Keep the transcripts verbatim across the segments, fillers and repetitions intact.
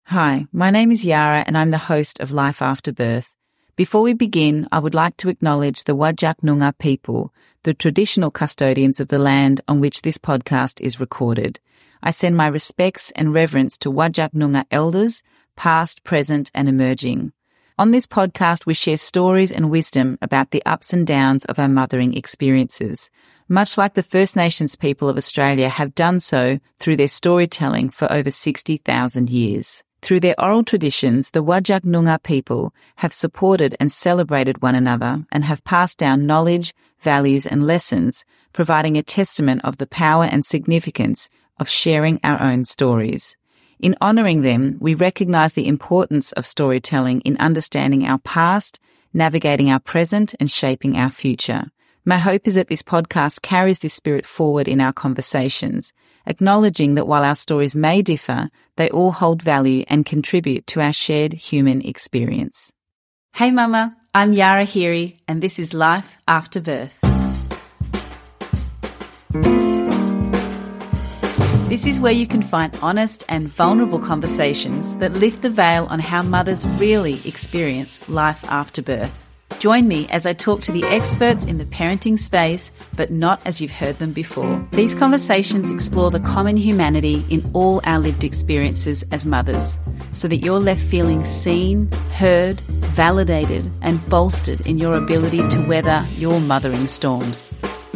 Hi, my name is Yara and I'm the host of Life After Birth. Before we begin, I would like to acknowledge the Whadjuk Noongar people, the traditional custodians of the land on which this podcast is recorded. I send my respects and reverence to Whadjuk Noongar elders, past, present and emerging. On this podcast, we share stories and wisdom about the ups and downs of our mothering experiences, much like the First Nations people of Australia have done so through their storytelling for over sixty thousand years. Through their oral traditions, the Whadjuk Noongar people have supported and celebrated one another and have passed down knowledge, values and lessons, providing a testament of the power and significance of sharing our own stories. In honouring them, we recognise the importance of storytelling in understanding our past, navigating our present and shaping our future. My hope is that this podcast carries this spirit forward in our conversations, acknowledging that while our stories may differ, they all hold value and contribute to our shared human experience. Hey Mama, I'm Yara Heary and this is Life After Birth. This is where you can find honest and vulnerable conversations that lift the veil on how mothers really experience life after birth. Join me as I talk to the experts in the parenting space, but not as you've heard them before. These conversations explore the common humanity in all our lived experiences as mothers, so that you're left feeling seen, heard, validated, and bolstered in your ability to weather your mothering storms.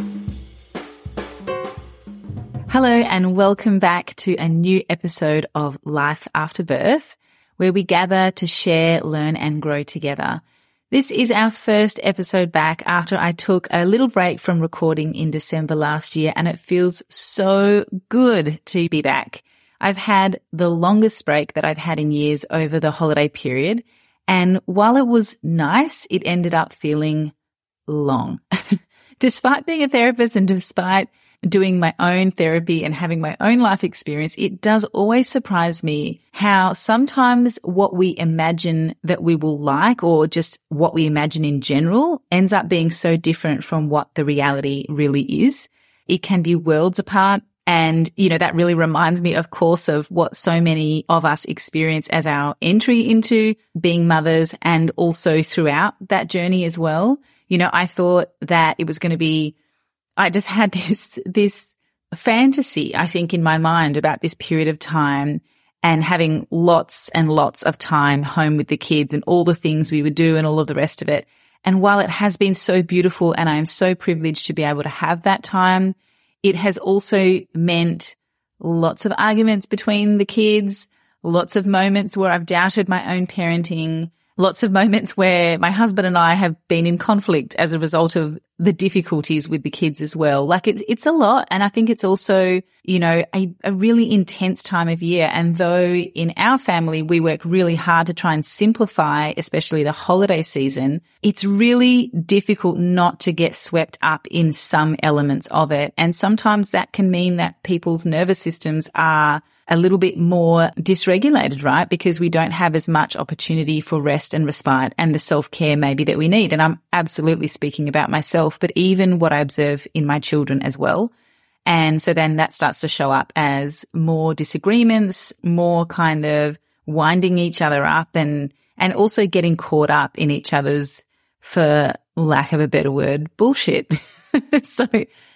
Hello and welcome back to a new episode of Life After Birth, where we gather to share, learn, and grow together. This is our first episode back after I took a little break from recording in December last year, and it feels so good to be back. I've had the longest break that I've had in years over the holiday period, and while it was nice, it ended up feeling long. Despite being a therapist and despite doing my own therapy and having my own life experience, it does always surprise me how sometimes what we imagine that we will like, or just what we imagine in general, ends up being so different from what the reality really is. It can be worlds apart. And, you know, that really reminds me, of course, of what so many of us experience as our entry into being mothers, and also throughout that journey as well. You know, I thought that it was going to be I just had this, this fantasy, I think, in my mind about this period of time and having lots and lots of time home with the kids and all the things we would do and all of the rest of it. And while it has been so beautiful and I am so privileged to be able to have that time, it has also meant lots of arguments between the kids, lots of moments where I've doubted my own parenting, lots of moments where my husband and I have been in conflict as a result of the difficulties with the kids as well. Like it's, it's a lot. And I think it's also, you know, a, a really intense time of year. And though in our family, we work really hard to try and simplify, especially the holiday season, it's really difficult not to get swept up in some elements of it. And sometimes that can mean that people's nervous systems are a little bit more dysregulated, right? Because we don't have as much opportunity for rest and respite and the self-care maybe that we need. And I'm absolutely speaking about myself, but even what I observe in my children as well. And so then that starts to show up as more disagreements, more kind of winding each other up, and, and also getting caught up in each other's, for lack of a better word, bullshit. so,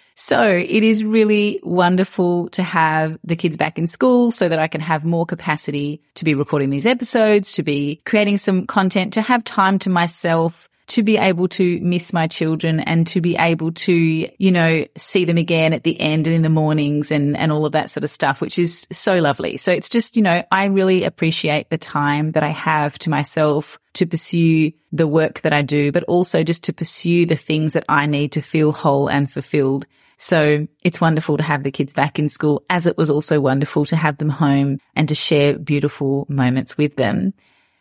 So it is really wonderful to have the kids back in school so that I can have more capacity to be recording these episodes, to be creating some content, to have time to myself, to be able to miss my children and to be able to, you know, see them again at the end and in the mornings and, and all of that sort of stuff, which is so lovely. So it's just, you know, I really appreciate the time that I have to myself to pursue the work that I do, but also just to pursue the things that I need to feel whole and fulfilled. So it's wonderful to have the kids back in school, as it was also wonderful to have them home and to share beautiful moments with them.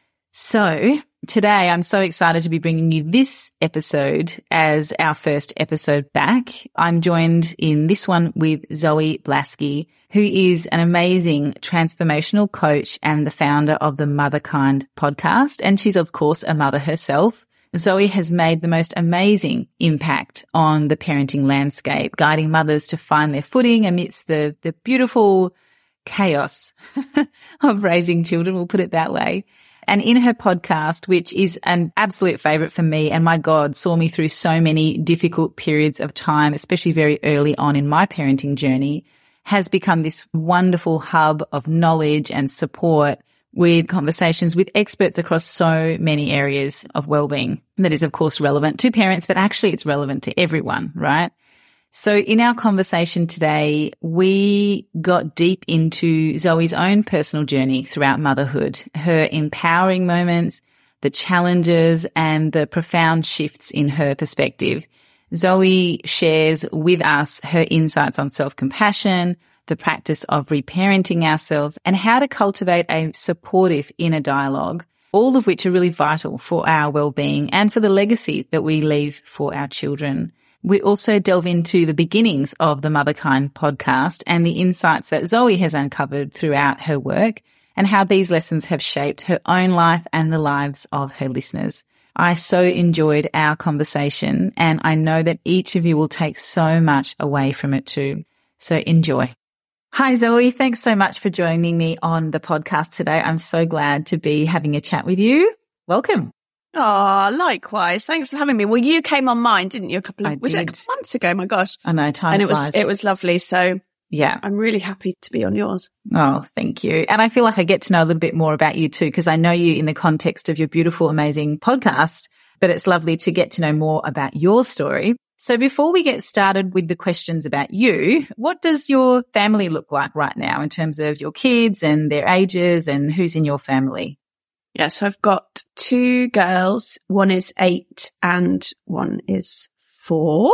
So today I'm so excited to be bringing you this episode as our first episode back. I'm joined in this one with Zoe Blaskey, who is an amazing transformational coach and the founder of the Motherkind podcast. And she's, of course, a mother herself. Zoe has made the most amazing impact on the parenting landscape, guiding mothers to find their footing amidst the, the beautiful chaos of raising children, we'll put it that way. And in her podcast, which is an absolute favorite for me, and my God, saw me through so many difficult periods of time, especially very early on in my parenting journey, has become this wonderful hub of knowledge and support with conversations with experts across so many areas of well-being that is, of course, relevant to parents, but actually it's relevant to everyone, right? So in our conversation today, we got deep into Zoe's own personal journey throughout motherhood, her empowering moments, the challenges, and the profound shifts in her perspective. Zoe shares with us her insights on self-compassion, the practice of reparenting ourselves, and how to cultivate a supportive inner dialogue, all of which are really vital for our well-being and for the legacy that we leave for our children. We also delve into the beginnings of the Motherkind podcast and the insights that Zoe has uncovered throughout her work and how these lessons have shaped her own life and the lives of her listeners. I so enjoyed our conversation, and I know that each of you will take so much away from it too. So enjoy. Hi, Zoe. Thanks so much for joining me on the podcast today. I'm so glad to be having a chat with you. Welcome. Oh, likewise. Thanks for having me. Well, you came on mine, didn't you? A couple of, I was did. it a couple months ago? My gosh. I know, time And it flies. was, it was lovely. So yeah, I'm really happy to be on yours. Oh, thank you. And I feel like I get to know a little bit more about you too, because I know you in the context of your beautiful, amazing podcast, but it's lovely to get to know more about your story. So before we get started with the questions about you, what does your family look like right now in terms of your kids and their ages and who's in your family? Yeah, so I've got two girls. One is eight and one is four.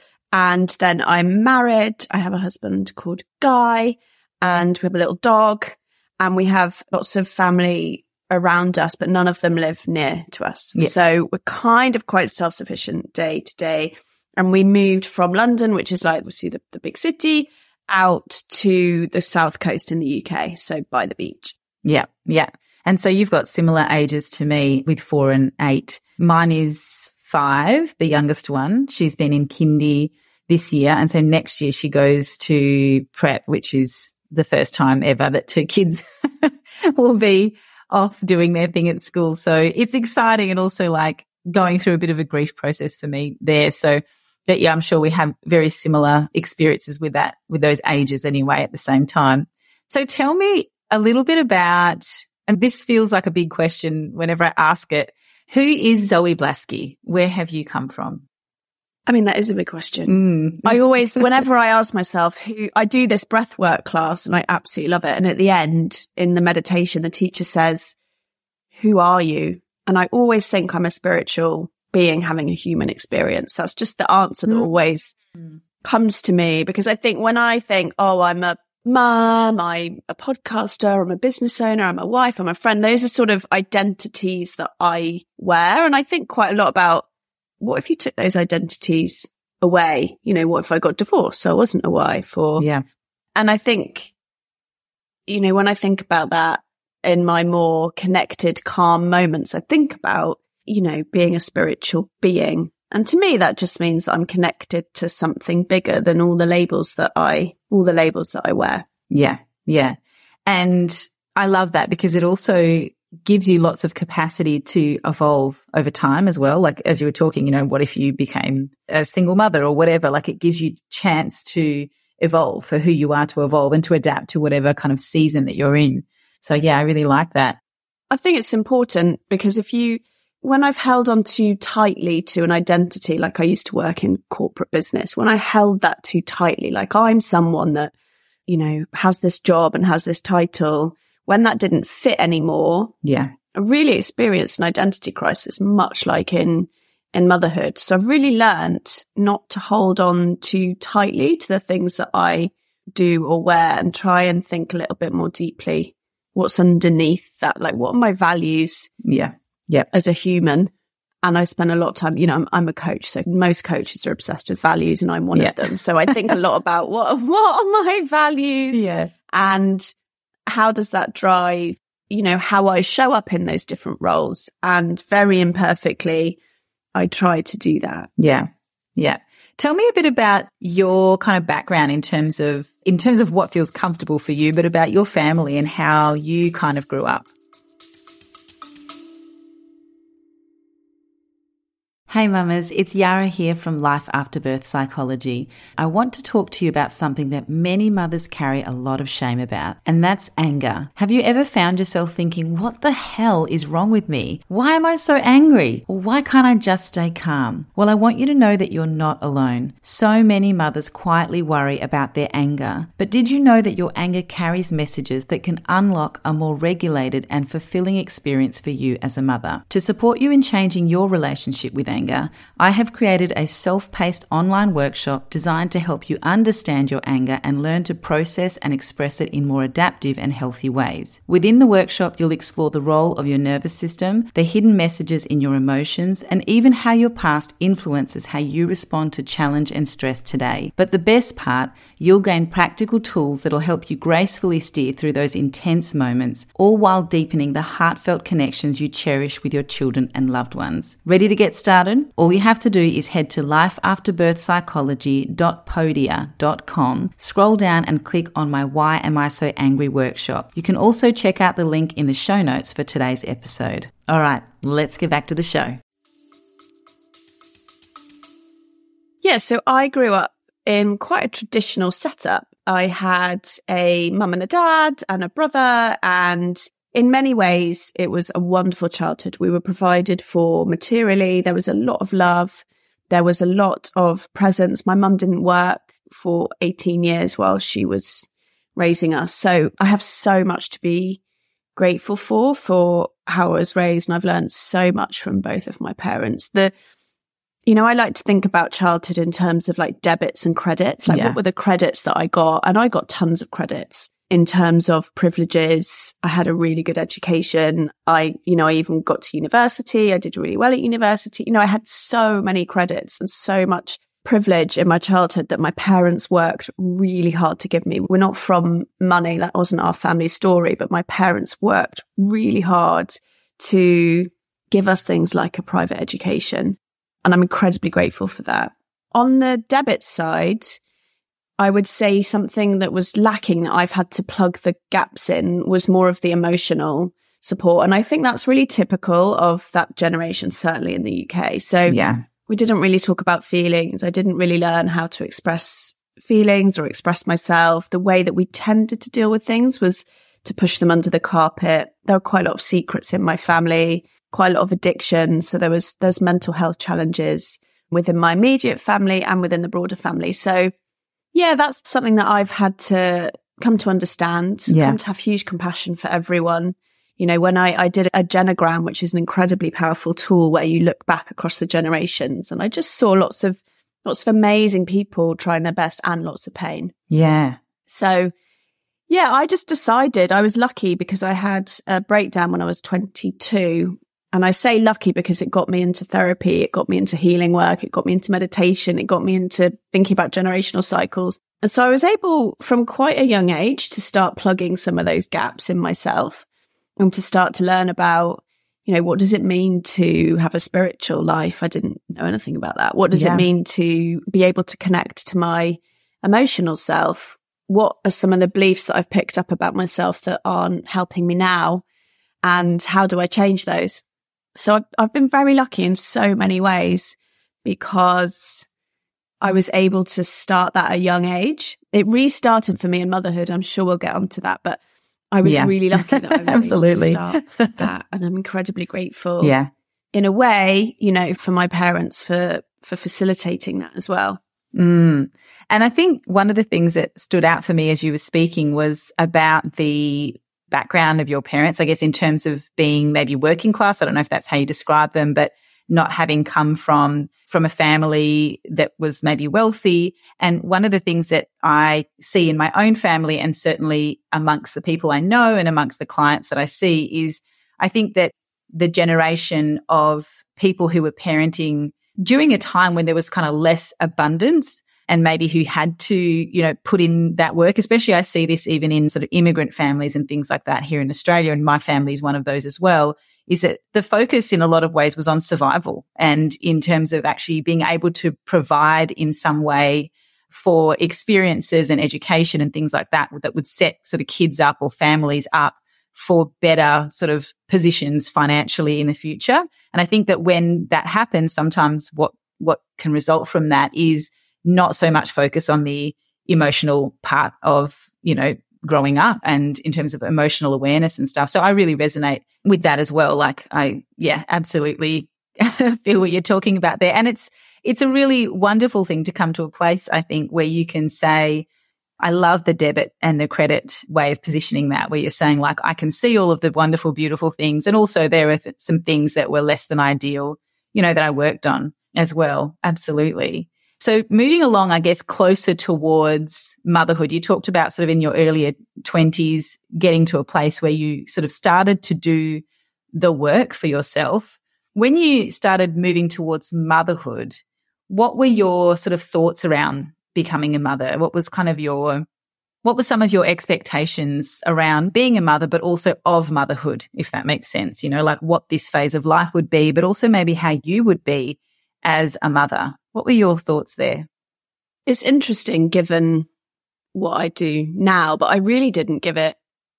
And then I'm married. I have a husband called Guy, and we have a little dog, and we have lots of family around us, but none of them live near to us. Yeah. So we're kind of quite self-sufficient day to day. And we moved from London, which is like, obviously the, the big city, out to the south coast in the U K. So by the beach. Yeah, yeah. And so you've got similar ages to me with four and eight. Mine is five, the youngest one. She's been in kindy this year. And so next year she goes to prep, which is the first time ever that two kids will be off doing their thing at school. So it's exciting and also like going through a bit of a grief process for me there. So but yeah, I'm sure we have very similar experiences with that, with those ages anyway at the same time. So tell me a little bit about, and this feels like a big question whenever I ask it, who is Zoe Blaskey? Where have you come from? I mean, that is a big question. Mm. I always, whenever I ask myself who, I do this breath work class and I absolutely love it. And at the end, in the meditation, the teacher says, who are you? And I always think I'm a spiritual being having a human experience. That's just the answer that mm. always mm. comes to me, because I think when I think, oh, I'm a mum, I'm a podcaster, I'm a business owner, I'm a wife, I'm a friend, those are sort of identities that I wear. And I think quite a lot about, what if you took those identities away? You know, what if I got divorced, so I wasn't a wife? Or yeah. And I think, you know, when I think about that in my more connected, calm moments, I think about, you know, being a spiritual being. And to me, that just means I'm connected to something bigger than all the labels that I, all the labels that I wear. Yeah. Yeah. And I love that because it also gives you lots of capacity to evolve over time as well. Like as you were talking, you know, what if you became a single mother or whatever? Like it gives you chance to evolve for who you are, to evolve and to adapt to whatever kind of season that you're in. So yeah, I really like that. I think it's important because if you, when I've held on too tightly to an identity, like I used to work in corporate business, when I held that too tightly, like I'm someone that, you know, has this job and has this title, when that didn't fit anymore, yeah, I really experienced an identity crisis, much like in, in motherhood. So I've really learned not to hold on too tightly to the things that I do or wear and try and think a little bit more deeply. What's underneath that? Like, what are my values? Yeah. Yeah. As a human. And I spend a lot of time, you know, I'm, I'm a coach. So most coaches are obsessed with values and I'm one yeah. of them. So I think a lot about what, what are my values? Yeah. And how does that drive, you know, how I show up in those different roles? And very imperfectly, I try to do that. Yeah. Yeah. Tell me a bit about your kind of background in terms of in terms of what feels comfortable for you, but about your family and how you kind of grew up. Hey mamas, it's Yara here from Life After Birth Psychology. I want to talk to you about something that many mothers carry a lot of shame about, and that's anger. Have you ever found yourself thinking, what the hell is wrong with me? Why am I so angry? Or why can't I just stay calm? Well, I want you to know that you're not alone. So many mothers quietly worry about their anger. But did you know that your anger carries messages that can unlock a more regulated and fulfilling experience for you as a mother? To support you in changing your relationship with anger, I have created a self-paced online workshop designed to help you understand your anger and learn to process and express it in more adaptive and healthy ways. Within the workshop, you'll explore the role of your nervous system, the hidden messages in your emotions, and even how your past influences how you respond to challenge and stress today. But the best part, you'll gain practical tools that'll help you gracefully steer through those intense moments, all while deepening the heartfelt connections you cherish with your children and loved ones. Ready to get started? All you have to do is head to life after birth psychology dot podia dot com, scroll down and click on my Why Am I So Angry workshop. You can also check out the link in the show notes for today's episode. All right, let's get back to the show. Yeah, so I grew up in quite a traditional setup. I had a mum and a dad and a brother, and in many ways, it was a wonderful childhood. We were provided for materially. There was a lot of love. There was a lot of presence. My mum didn't work for eighteen years while she was raising us. So I have so much to be grateful for, for how I was raised. And I've learned so much from both of my parents. The, you know, I like to think about childhood in terms of like debits and credits. Like, yeah. What were the credits that I got? And I got tons of credits. In terms of privileges, I had a really good education. I, you know, I even got to university. I did really well at university. You know, I had so many credits and so much privilege in my childhood that my parents worked really hard to give me. We're not from money. That wasn't our family story, but my parents worked really hard to give us things like a private education. And I'm incredibly grateful for that. On the debit side, I would say something that was lacking that I've had to plug the gaps in was more of the emotional support. And I think that's really typical of that generation, certainly in the U K. So yeah, we didn't really talk about feelings. I didn't really learn how to express feelings or express myself. The way that we tended to deal with things was to push them under the carpet. There were quite a lot of secrets in my family, quite a lot of addiction. So there was, there's mental health challenges within my immediate family and within the broader family. So yeah, that's something that I've had to come to understand, yeah. come to have huge compassion for everyone. You know, when I, I did a genogram, which is an incredibly powerful tool where you look back across the generations, and I just saw lots of, lots of amazing people trying their best and lots of pain. Yeah. So yeah, I just decided I was lucky because I had a breakdown when I was twenty-two. And I say lucky because it got me into therapy, it got me into healing work, it got me into meditation, it got me into thinking about generational cycles. And so I was able from quite a young age to start plugging some of those gaps in myself and to start to learn about, you know, what does it mean to have a spiritual life? I didn't know anything about that. What does yeah. it mean to be able to connect to my emotional self? What are some of the beliefs that I've picked up about myself that aren't helping me now? And how do I change those? So I've, I've been very lucky in so many ways because I was able to start that at a young age. It restarted for me in motherhood. I'm sure we'll get onto that, but I was yeah. really lucky that I was Absolutely. able to start that. And I'm incredibly grateful yeah. in a way, you know, for my parents for, for facilitating that as well. Mm. And I think one of the things that stood out for me as you were speaking was about the background of your parents, I guess, in terms of being maybe working class. I don't know if that's how you describe them, but not having come from, from a family that was maybe wealthy. And one of the things that I see in my own family and certainly amongst the people I know and amongst the clients that I see is I think that the generation of people who were parenting during a time when there was kind of less abundance and maybe who had to, you know, put in that work, especially I see this even in sort of immigrant families and things like that here in Australia. And my family is one of those as well, is that the focus in a lot of ways was on survival, and in terms of actually being able to provide in some way for experiences and education and things like that, that would set sort of kids up or families up for better sort of positions financially in the future. And I think that when that happens, sometimes what, what can result from that is not so much focus on the emotional part of, you know, growing up and in terms of emotional awareness and stuff. So I really resonate with that as well. Like I, yeah, absolutely feel what you're talking about there. And it's, it's a really wonderful thing to come to a place, I think, where you can say, I love the debit and the credit way of positioning that, where you're saying, like, I can see all of the wonderful, beautiful things. And also there are th- some things that were less than ideal, you know, that I worked on as well. Absolutely. So moving along, I guess, closer towards motherhood, you talked about sort of in your earlier twenties, getting to a place where you sort of started to do the work for yourself. When you started moving towards motherhood, what were your sort of thoughts around becoming a mother? What was kind of your, what were some of your expectations around being a mother, but also of motherhood, if that makes sense? You know, like what this phase of life would be, but also maybe how you would be as a mother. What were your thoughts there? It's interesting given what I do now, but I really didn't give it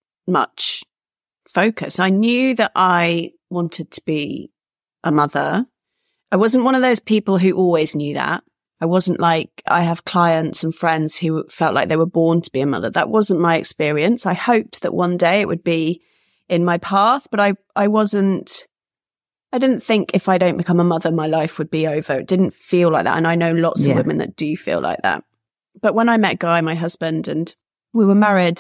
much focus. I knew that I wanted to be a mother. I wasn't one of those people who always knew that. I wasn't like, I have clients and friends who felt like they were born to be a mother. That wasn't my experience. I hoped that one day it would be in my path, but I, I wasn't, I didn't think if I don't become a mother, my life would be over. It didn't feel like that. And I know lots yeah. of women that do feel like that. But when I met Guy, my husband, and we were married,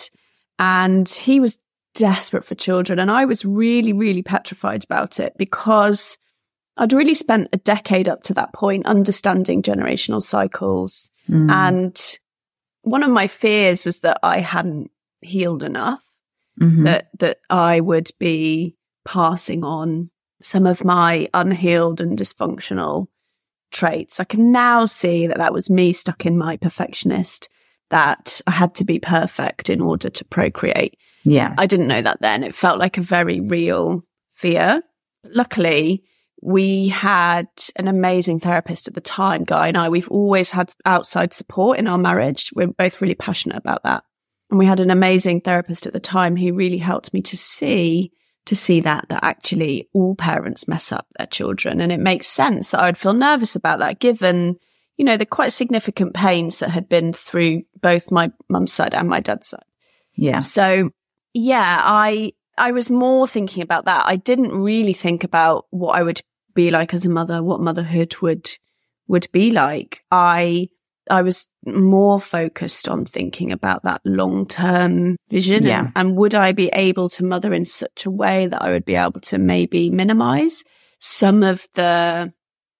and he was desperate for children, and I was really, really petrified about it because I'd really spent a decade up to that point understanding generational cycles. Mm. And one of my fears was that I hadn't healed enough, mm-hmm. that, that I would be passing on some of my unhealed and dysfunctional traits. I can now see that that was me stuck in my perfectionist, that I had to be perfect in order to procreate. Yeah. I didn't know that then. It felt like a very real fear. Luckily, we had an amazing therapist at the time, Guy and I. We've always had outside support in our marriage. We're both really passionate about that. And we had an amazing therapist at the time who really helped me to see, to see that, that actually all parents mess up their children. And it makes sense that I would feel nervous about that, given, you know, the quite significant pains that had been through both my mum's side and my dad's side. Yeah. So, yeah, I, I was more thinking about that. I didn't really think about what I would be like as a mother, what motherhood would would be like. I I was more focused on thinking about that long-term vision, yeah. and, and would I be able to mother in such a way that I would be able to maybe minimize some of the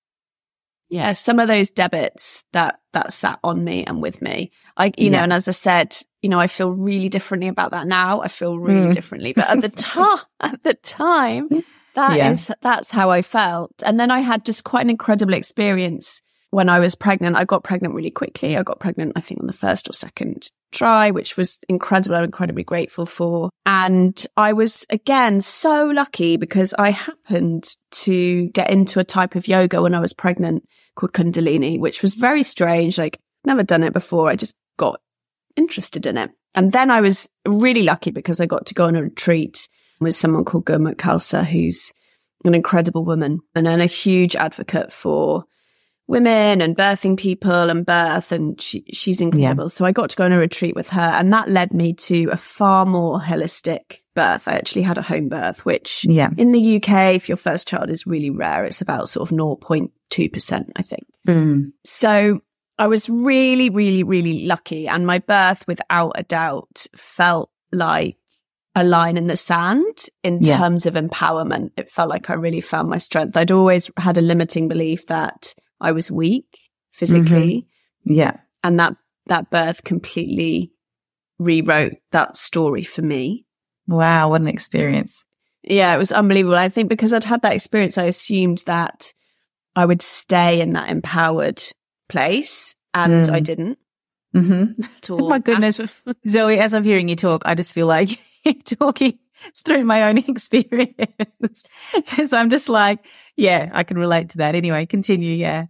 yeah, some of those debits that that sat on me and with me. I you yeah. know, and as I said, you know, I feel really differently about that now. I feel really mm. differently. But at the time at the time That yeah. is, that's how I felt. And then I had just quite an incredible experience when I was pregnant. I got pregnant really quickly. I got pregnant, I think, on the first or second try, which was incredible. I'm incredibly grateful for. And I was, again, so lucky because I happened to get into a type of yoga when I was pregnant called Kundalini, which was very strange. Like, never done it before. I just got interested in it. And then I was really lucky because I got to go on a retreat with someone called Gurmukh Khalsa, who's an incredible woman and then a huge advocate for women and birthing people and birth. And she, she's incredible. Yeah. So I got to go on a retreat with her, and that led me to a far more holistic birth. I actually had a home birth, which yeah. in the U K, if your first child is really rare, it's about sort of zero point two percent, I think. Mm. So I was really, really, really lucky. And my birth, without a doubt, felt like a line in the sand in yeah. terms of empowerment. It felt like I really found my strength. I'd always had a limiting belief that I was weak physically. Mm-hmm. Yeah. And that, that birth completely rewrote that story for me. Wow. What an experience. Yeah, it was unbelievable. I think because I'd had that experience, I assumed that I would stay in that empowered place, and mm. I didn't. Mm-hmm. Oh my goodness. Zoe, as I'm hearing you talk, I just feel like you're talking through my own experience. So I'm just like, yeah, I can relate to that. Anyway, continue. Yeah.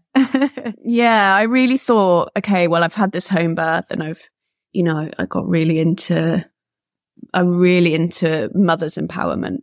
Yeah. I really thought, okay, well, I've had this home birth and I've, you know, I got really into, I'm really into mother's empowerment.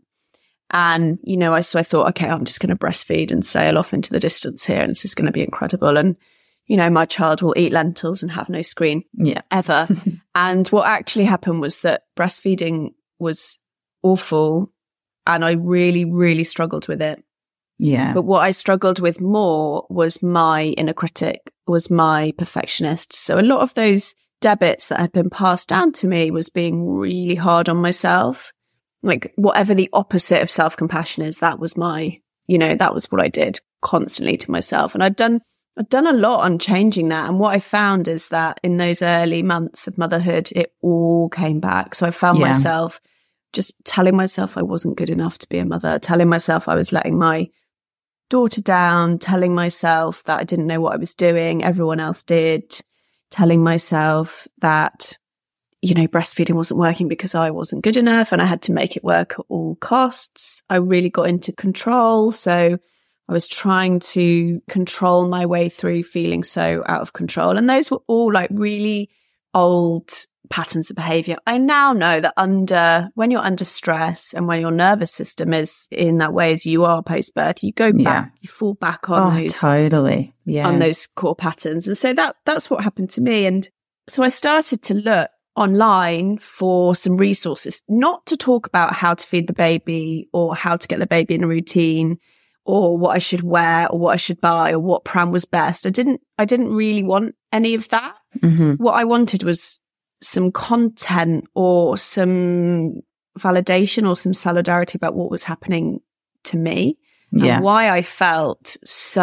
And, you know, I, so I thought, okay, I'm just going to breastfeed and sail off into the distance here. And this is going to be incredible. And, you know, my child will eat lentils and have no screen yeah. ever. And what actually happened was that breastfeeding was awful. And I really, really struggled with it. Yeah. But what I struggled with more was my inner critic, was my perfectionist. So a lot of those debits that had been passed down to me was being really hard on myself. Like whatever the opposite of self-compassion is, that was my, you know, that was what I did constantly to myself. And I'd done, I'd done a lot on changing that. And what I found is that in those early months of motherhood, it all came back. So I found yeah. myself just telling myself I wasn't good enough to be a mother, telling myself I was letting my daughter down, telling myself that I didn't know what I was doing, everyone else did, telling myself that, you know, breastfeeding wasn't working because I wasn't good enough and I had to make it work at all costs. I really got into control. So I was trying to control my way through feeling so out of control. And those were all like really old patterns of behavior. I now know that under, when you're under stress and when your nervous system is in that way as you are post-birth, you go back, yeah. you fall back on oh, those, totally. Yeah. on those core patterns. And so that, that's what happened to me. And so I started to look online for some resources, not to talk about how to feed the baby or how to get the baby in a routine or what I should wear or what I should buy or what pram was best. I didn't, I didn't really want any of that. Mm-hmm. What I wanted was some content or some validation or some solidarity about what was happening to me yeah. and why I felt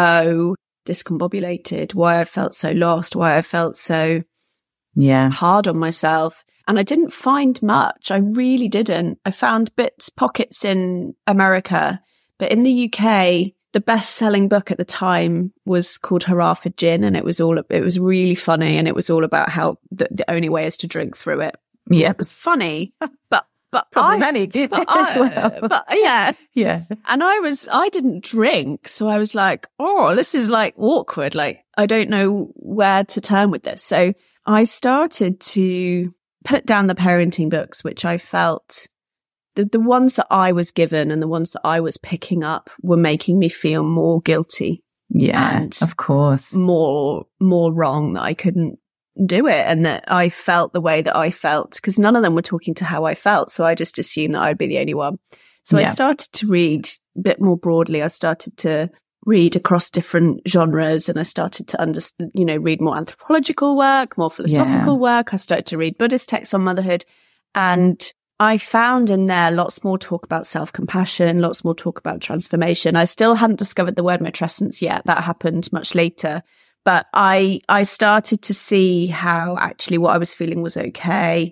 so discombobulated, why I felt so lost, why I felt so yeah. hard on myself. And I didn't find much. I really didn't. I found bits, pockets in America, but in the U K, the best-selling book at the time was called Hurrah for Gin, and it was all it was really funny, and it was all about how the, the only way is to drink through it. Yeah, it was funny, but but problematic I, but I, as well. But yeah, yeah. And I was I didn't drink, so I was like, oh, this is like awkward. Like I don't know where to turn with this. So I started to put down the parenting books, which I felt. The, the ones that I was given and the ones that I was picking up were making me feel more guilty. Yeah, and of course. More, more wrong that I couldn't do it and that I felt the way that I felt because none of them were talking to how I felt. So I just assumed that I'd be the only one. So yeah. I started to read a bit more broadly. I started to read across different genres and I started to understand, you know, read more anthropological work, more philosophical yeah. work. I started to read Buddhist texts on motherhood and I found in there lots more talk about self-compassion, lots more talk about transformation. I still hadn't discovered the word matrescence yet. That happened much later. But I I started to see how actually what I was feeling was okay,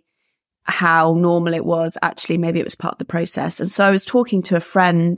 how normal it was. Actually, maybe it was part of the process. And so I was talking to a friend,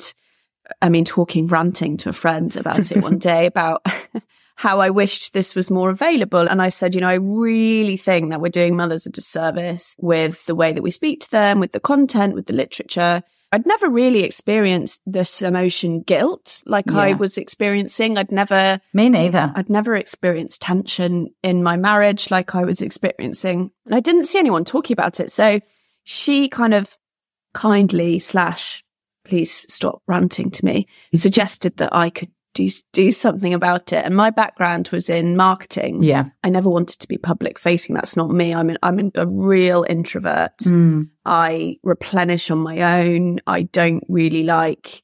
I mean, talking, ranting to a friend about it one day about how I wished this was more available. And I said, you know, I really think that we're doing mothers a disservice with the way that we speak to them, with the content, with the literature. I'd never really experienced this emotion guilt like yeah. I was experiencing. I'd never... Me neither. I'd never experienced tension in my marriage like I was experiencing. And I didn't see anyone talking about it. So she kind of kindly slash, please stop ranting to me, suggested that I could do do something about it. And my background was in marketing. Yeah. I never wanted to be public facing. That's not me. I'm an, I'm an, a real introvert. Mm. I replenish on my own. I don't really like,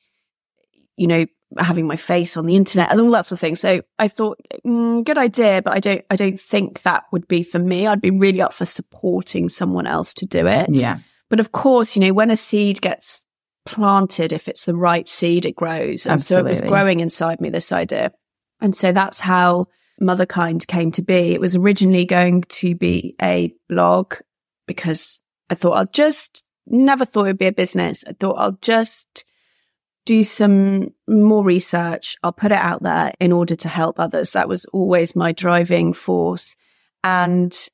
you know, having my face on the internet and all that sort of thing. So I thought, mm, good idea, but I don't, I don't think that would be for me. I'd be really up for supporting someone else to do it. Yeah. But of course, you know, when a seed gets planted, if it's the right seed, it grows. And Absolutely. So it was growing inside me, this idea. And so that's how Motherkind came to be. It was originally going to be a blog because I thought I'll just, never thought it would be a business. I thought I'll just do some more research. I'll put it out there in order to help others. That was always my driving force. And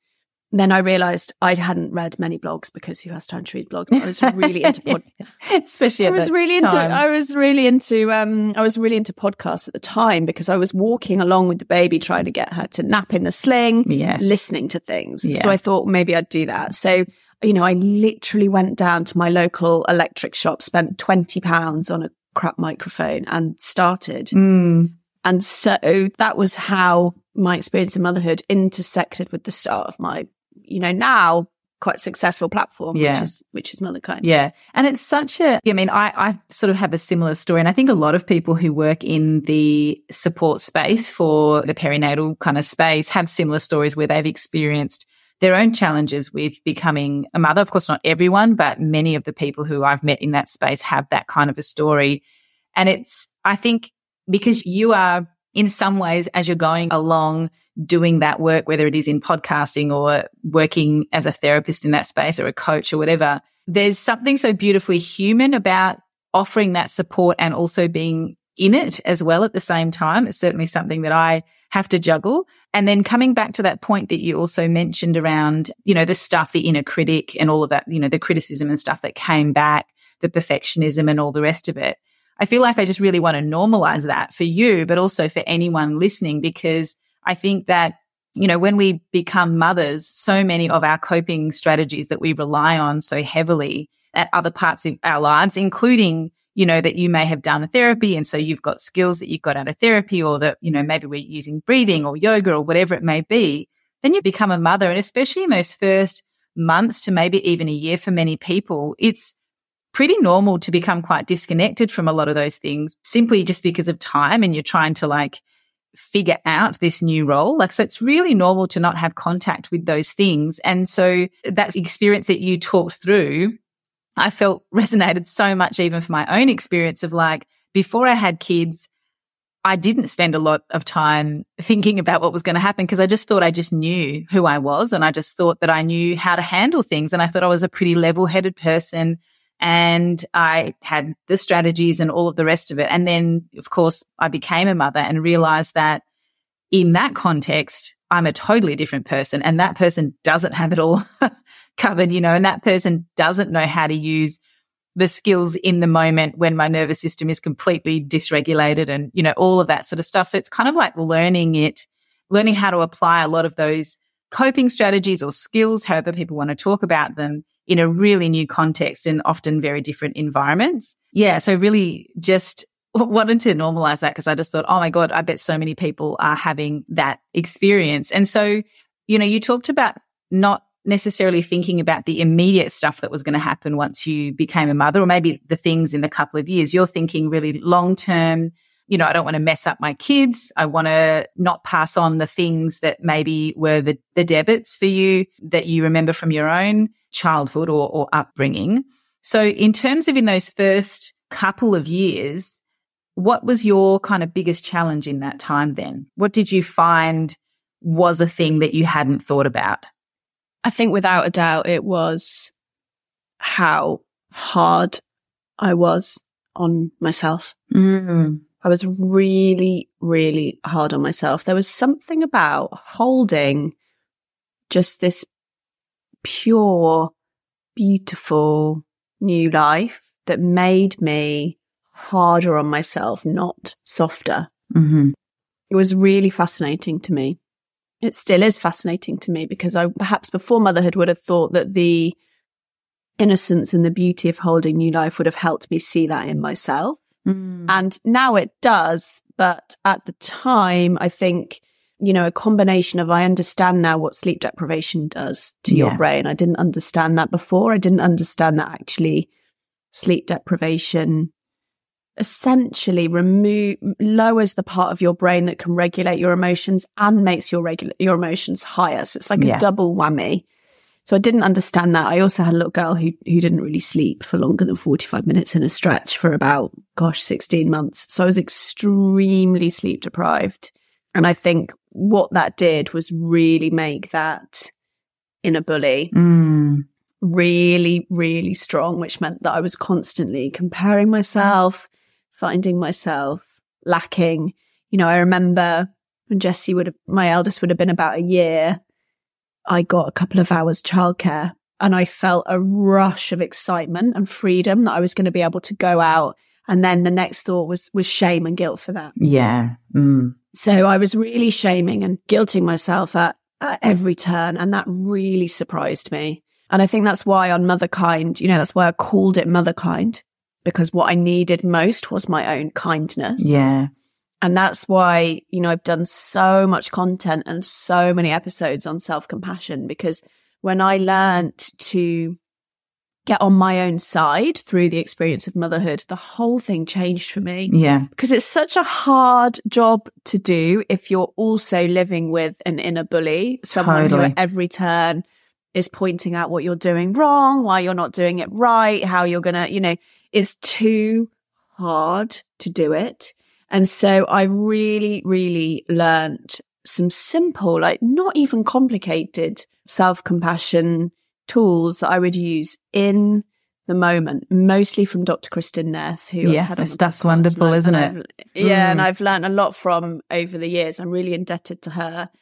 then I realized I hadn't read many blogs, because who has time to read blogs? I was really into pod- especially at I was the really into time. I was really into um I was really into podcasts at the time, because I was walking along with the baby, trying to get her to nap in the sling, Yes. listening to things. Yeah. So I thought maybe I'd do that. So, you know, I literally went down to my local electric shop, spent twenty pounds on a crap microphone and started. Mm. And so that was how my experience of motherhood intersected with the start of my, you know, now quite successful platform, Yeah. which is which is Motherkind. Yeah. And it's such a, I mean, I, I sort of have a similar story. And I think a lot of people who work in the support space for the perinatal kind of space have similar stories where they've experienced their own challenges with becoming a mother. Of course, not everyone, but many of the people who I've met in that space have that kind of a story. And it's, I think, because you are in some ways, as you're going along doing that work, whether it is in podcasting or working as a therapist in that space or a coach or whatever, there's something so beautifully human about offering that support and also being in it as well at the same time. It's certainly something that I have to juggle. And then coming back to that point that you also mentioned around, you know, the stuff, the inner critic and all of that, you know, the criticism and stuff that came back, the perfectionism and all the rest of it. I feel like I just really want to normalize that for you, but also for anyone listening, because I think that, you know, when we become mothers, so many of our coping strategies that we rely on so heavily at other parts of our lives, including, you know, that you may have done therapy and so you've got skills that you've got out of therapy, or that, you know, maybe we're using breathing or yoga or whatever it may be, then you become a mother. And especially in those first months to maybe even a year for many people, it's pretty normal to become quite disconnected from a lot of those things simply just because of time, and you're trying to like figure out this new role. Like, so it's really normal to not have contact with those things. And so that experience that you talked through, I felt resonated so much even for my own experience of like, before I had kids, I didn't spend a lot of time thinking about what was going to happen, because I just thought I just knew who I was, and I just thought that I knew how to handle things. And I thought I was a pretty level-headed person, and I had the strategies and all of the rest of it. And then, of course, I became a mother and realized that in that context, I'm a totally different person, and that person doesn't have it all covered, you know, and that person doesn't know how to use the skills in the moment when my nervous system is completely dysregulated and, you know, all of that sort of stuff. So it's kind of like learning it, learning how to apply a lot of those coping strategies or skills, however people want to talk about them, in a really new context and often very different environments. Yeah. So really just wanted to normalize that, because I just thought, oh my God, I bet so many people are having that experience. And so, you know, you talked about not necessarily thinking about the immediate stuff that was going to happen once you became a mother, or maybe the things in a couple of years. You're thinking really long term. You know, I don't want to mess up my kids. I want to not pass on the things that maybe were the, the debits for you that you remember from your own childhood or, or upbringing. So in terms of in those first couple of years, what was your kind of biggest challenge in that time then? What did you find was a thing that you hadn't thought about? I think without a doubt it was how hard I was on myself. Mm. I was really, really hard on myself. There was something about holding just this pure, beautiful new life that made me harder on myself, not softer. Mm-hmm. It was really fascinating to me. It still is fascinating to me, because I perhaps before motherhood would have thought that the innocence and the beauty of holding new life would have helped me see that in myself. Mm. And now it does. But at the time, I think, you know, a combination of I understand now what sleep deprivation does to Yeah. your brain. I didn't understand that before. I didn't understand that actually sleep deprivation essentially remove lowers the part of your brain that can regulate your emotions and makes your regular your emotions higher. So it's like Yeah. a double whammy. So I didn't understand that. I also had a little girl who who didn't really sleep for longer than forty-five minutes in a stretch for about, gosh, sixteen months. So I was extremely sleep deprived. And I think what that did was really make that inner bully Mm. really, really strong, which meant that I was constantly comparing myself, finding myself lacking. You know, I remember when Jessie would have, my eldest would have been about a year, I got a couple of hours childcare and I felt a rush of excitement and freedom that I was going to be able to go out. And then the next thought was, was shame and guilt for that. Yeah. Mm. So I was really shaming and guilting myself at, at every turn. And that really surprised me. And I think that's why on Motherkind, you know, that's why I called it Motherkind, because what I needed most was my own kindness. Yeah. And that's why, you know, I've done so much content and so many episodes on self-compassion, because when I learned to get on my own side through the experience of motherhood, the whole thing changed for me. Yeah. Because it's such a hard job to do if you're also living with an inner bully, someone Totally. who at every turn is pointing out what you're doing wrong, why you're not doing it right, how you're going to, you know, it's too hard to do it. And so I really, really learned some simple, like not even complicated self-compassion tools that I would use in the moment, mostly from Doctor Kristin Neff, who yeah, I've had on this the stuff's podcast, wonderful, and I- isn't and it? I've- Yeah, Mm. and I've learned a lot from over the years. I'm really indebted to her.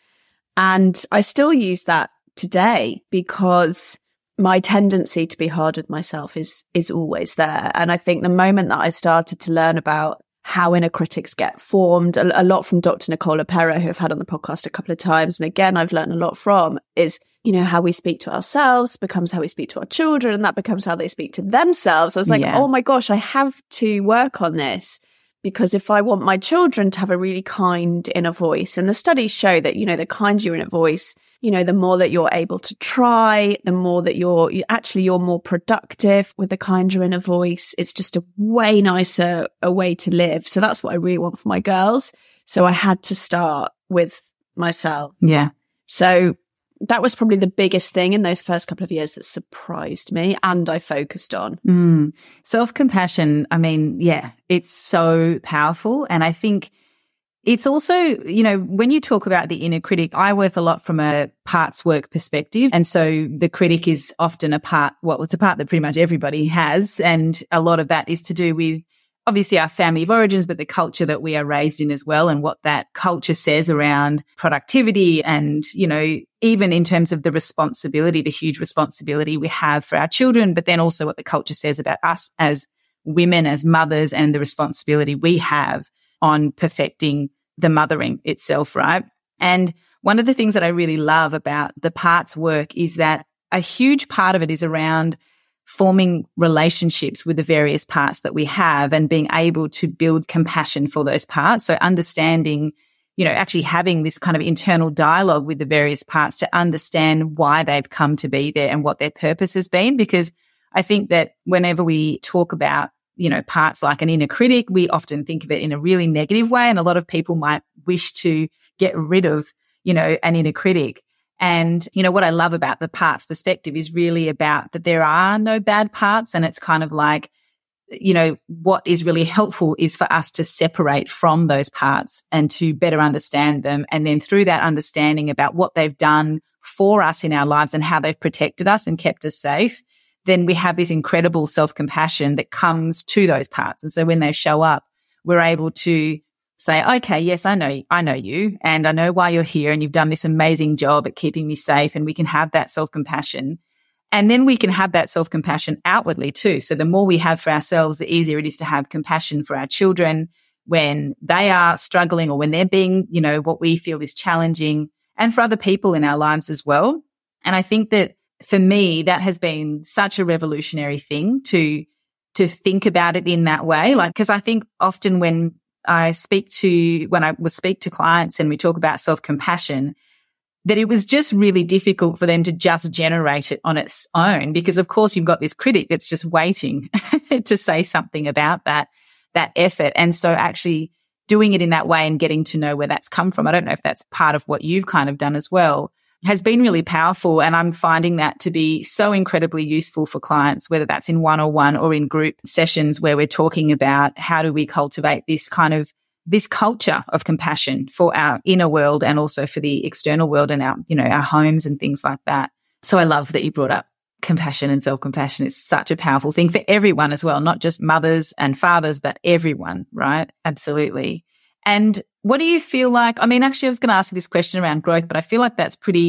And I still use that today because my tendency to be hard with myself is is always there. And I think the moment that I started to learn about how inner critics get formed, a, a lot from Doctor Nicola Perra, who I've had on the podcast a couple of times, and again, I've learned a lot from, is, you know, how we speak to ourselves becomes how we speak to our children, and that becomes how they speak to themselves. I was like, Yeah. oh my gosh, I have to work on this, because if I want my children to have a really kind inner voice, and the studies show that, you know, the kind your inner voice, you know, the more that you're able to try, the more that you're you, actually you're more productive with the kinder inner voice. It's just a way nicer a way to live. So that's what I really want for my girls. So I had to start with myself. Yeah. So that was probably the biggest thing in those first couple of years that surprised me and I focused on. Mm. Self-compassion, I mean, yeah, it's so powerful. And I think it's also, you know, when you talk about the inner critic, I work a lot from a parts work perspective. And so the critic is often a part, well, it's a part that pretty much everybody has. And a lot of that is to do with obviously our family of origins, but the culture that we are raised in as well, and what that culture says around productivity and, you know, even in terms of the responsibility, the huge responsibility we have for our children, but then also what the culture says about us as women, as mothers, and the responsibility we have on perfecting the mothering itself, right? And one of the things that I really love about the parts work is that a huge part of it is around forming relationships with the various parts that we have and being able to build compassion for those parts. So understanding, you know, actually having this kind of internal dialogue with the various parts to understand why they've come to be there and what their purpose has been. Because I think that whenever we talk about, you know, parts like an inner critic, we often think of it in a really negative way. And a lot of people might wish to get rid of, you know, an inner critic. And, you know, what I love about the parts perspective is really about that there are no bad parts. And it's kind of like, you know, what is really helpful is for us to separate from those parts and to better understand them. And then through that understanding about what they've done for us in our lives and how they've protected us and kept us safe, then we have this incredible self-compassion that comes to those parts. And so when they show up, we're able to say, okay, yes, I know, I know you, and I know why you're here, and you've done this amazing job at keeping me safe, and we can have that self-compassion. And then we can have that self-compassion outwardly too. So the more we have for ourselves, the easier it is to have compassion for our children when they are struggling or when they're being, you know, what we feel is challenging, and for other people in our lives as well. And I think that for me, that has been such a revolutionary thing to, to think about it in that way. Like, because I think often when I speak to, when I will speak to clients and we talk about self-compassion, that it was just really difficult for them to just generate it on its own, because of course you've got this critic that's just waiting to say something about that, that effort. And so actually doing it in that way and getting to know where that's come from, I don't know if that's part of what you've kind of done as well, has been really powerful. And I'm finding that to be so incredibly useful for clients, whether that's in one-on-one or in group sessions where we're talking about how do we cultivate this kind of, this culture of compassion for our inner world and also for the external world and our, you know, our homes and things like that. So I love that you brought up compassion and self-compassion. It's such a powerful thing for everyone as well, not just mothers and fathers, but everyone, right? Absolutely. And what do you feel like? I mean, actually, I was going to ask you this question around growth, but I feel like that's pretty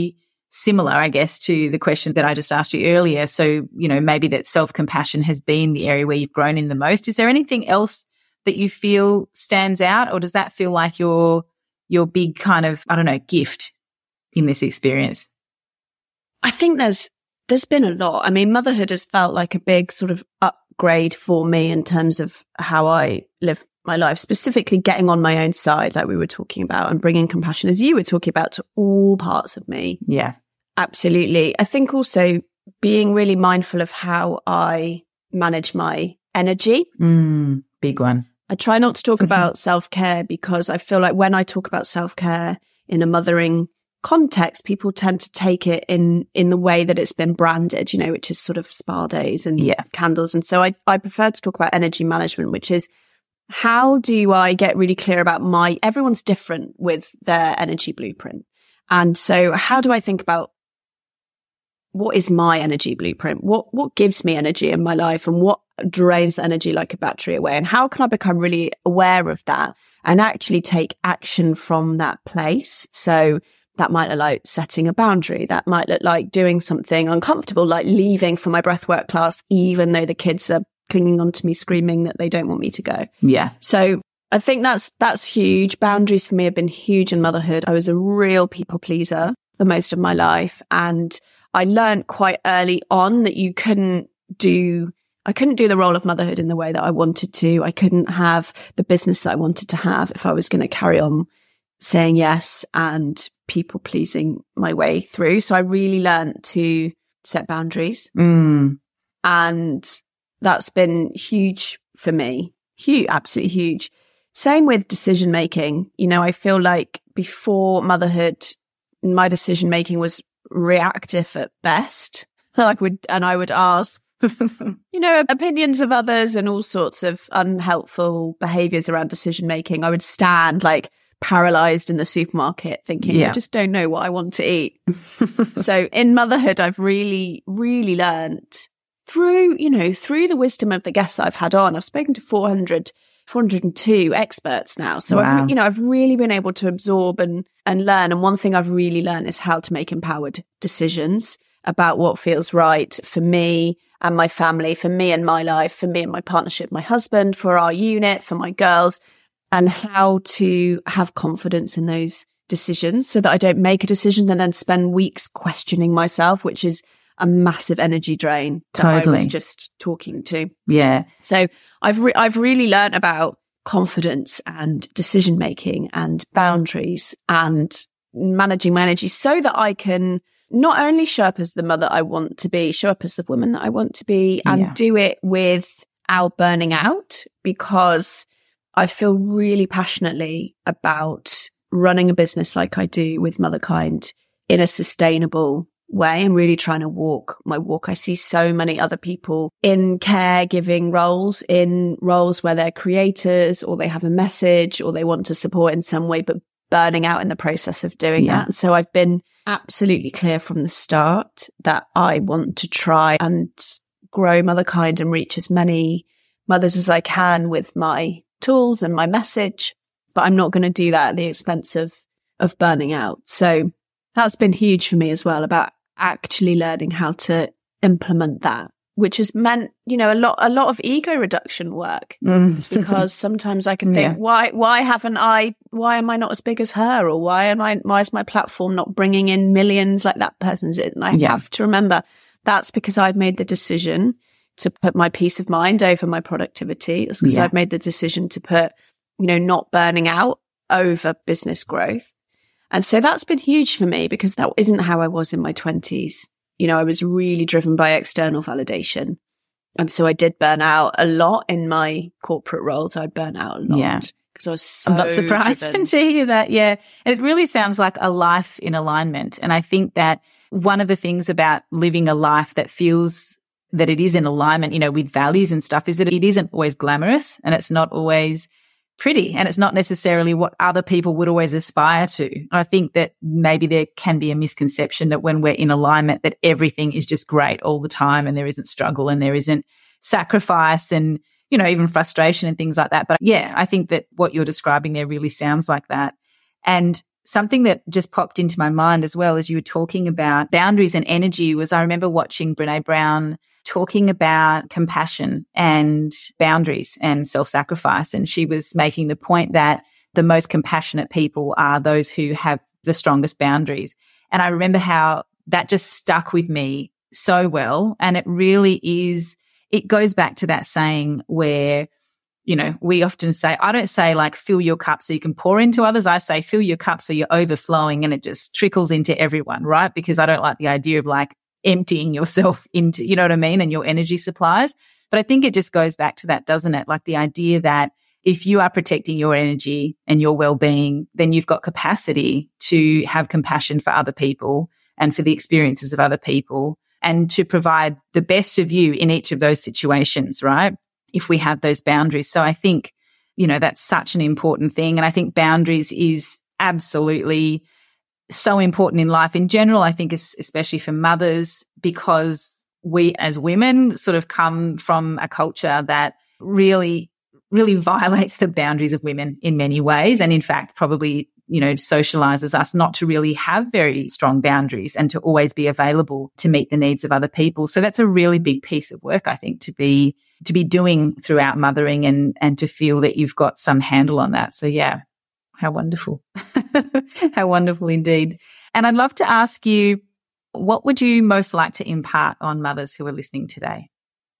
similar, I guess, to the question that I just asked you earlier. So, you know, maybe that self-compassion has been the area where you've grown in the most. Is there anything else that you feel stands out, or does that feel like your your big kind of, I don't know, gift in this experience? I think there's there's been a lot. I mean, motherhood has felt like a big sort of upgrade for me in terms of how I live my life, specifically getting on my own side, like we were talking about, and bringing compassion, as you were talking about, to all parts of me. Yeah, absolutely. I think also being really mindful of how I manage my energy. Mm, big one. I try not to talk about self-care because I feel like when I talk about self-care in a mothering context, people tend to take it in in the way that it's been branded, you know, which is sort of spa days and yeah. candles. And so I, I prefer to talk about energy management, which is how do I get really clear about my, everyone's different with their energy blueprint. And so how do I think about what is my energy blueprint? What, what gives me energy in my life, and what drains the energy like a battery away? And how can I become really aware of that and actually take action from that place? So that might look like setting a boundary. That might look like doing something uncomfortable, like leaving for my breathwork class, even though the kids are clinging on to me, screaming that they don't want me to go. Yeah. So I think that's, that's huge. Boundaries for me have been huge in motherhood. I was a real people pleaser for most of my life. And I learned quite early on that you couldn't do, I couldn't do the role of motherhood in the way that I wanted to. I couldn't have the business that I wanted to have if I was going to carry on saying yes and people pleasing my way through. So I really learned to set boundaries. Mm. And that's been huge for me. Huge, absolutely huge. Same with decision making. You know, I feel like before motherhood, my decision making was reactive at best. I would, and I would ask, you know, opinions of others and all sorts of unhelpful behaviors around decision making. I would stand like paralyzed in the supermarket thinking, yeah. I just don't know what I want to eat. So in motherhood, I've really, really learned through, you know, through the wisdom of the guests that I've had on. I've spoken to four hundred, four hundred two experts now. So wow. I've, you know, I've really been able to absorb and, and learn. And one thing I've really learned is how to make empowered decisions about what feels right for me and my family, for me and my life, for me and my partnership, my husband, for our unit, for my girls, and how to have confidence in those decisions so that I don't make a decision and then spend weeks questioning myself, which is a massive energy drain that totally. I was just talking to. Yeah. So I've re- I've really learned about confidence and decision making and boundaries and managing my energy so that I can not only show up as the mother I want to be, show up as the woman that I want to be, and yeah. do it without burning out, because I feel really passionately about running a business like I do with Motherkind in a sustainable way. I'm really trying to walk my walk. I see so many other people in caregiving roles, in roles where they're creators or they have a message or they want to support in some way, but burning out in the process of doing yeah. that. And so I've been absolutely clear from the start that I want to try and grow Motherkind and reach as many mothers as I can with my tools and my message, but I'm not going to do that at the expense of, of burning out. So that's been huge for me as well, about actually learning how to implement that, which has meant, you know, a lot, a lot of ego reduction work, mm. because sometimes I can think, yeah. why, why haven't I, why am I not as big as her? Or why am I, why is my platform not bringing in millions like that person's? And I yeah. have to remember that's because I've made the decision to put my peace of mind over my productivity. It's because yeah. I've made the decision to put, you know, not burning out over business growth. And so that's been huge for me, because that isn't how I was in my twenties. You know, I was really driven by external validation. And so I did burn out a lot in my corporate roles. I'd burn out a lot. Yeah. Because I was so I'm not surprised driven. to hear that. Yeah. And it really sounds like a life in alignment. And I think that one of the things about living a life that feels that it is in alignment, you know, with values and stuff, is that it isn't always glamorous and it's not always pretty, and it's not necessarily what other people would always aspire to. I think that maybe there can be a misconception that when we're in alignment, that everything is just great all the time and there isn't struggle and there isn't sacrifice and, you know, even frustration and things like that. But yeah, I think that what you're describing there really sounds like that. And something that just popped into my mind as well as you were talking about boundaries and energy was I remember watching Brené Brown talking about compassion and boundaries and self-sacrifice. And she was making the point that the most compassionate people are those who have the strongest boundaries. And I remember how that just stuck with me so well. And it really is, it goes back to that saying where, you know, we often say, I don't say like fill your cup so you can pour into others. I say fill your cup so you're overflowing and it just trickles into everyone, right? Because I don't like the idea of like emptying yourself into, you know what I mean, and your energy supplies. But I think it just goes back to that, doesn't it? Like the idea that if you are protecting your energy and your well-being, then you've got capacity to have compassion for other people and for the experiences of other people and to provide the best of you in each of those situations, right? If we have those boundaries. So I think, you know, that's such an important thing. And I think boundaries is absolutely so important in life in general. I think especially for mothers, because we as women sort of come from a culture that really, really violates the boundaries of women in many ways. And in fact, probably, you know, socializes us not to really have very strong boundaries and to always be available to meet the needs of other people. So that's a really big piece of work, I think, to be to be doing throughout mothering and, and to feel that you've got some handle on that. So yeah, how wonderful. How wonderful indeed. And I'd love to ask you, what would you most like to impart on mothers who are listening today?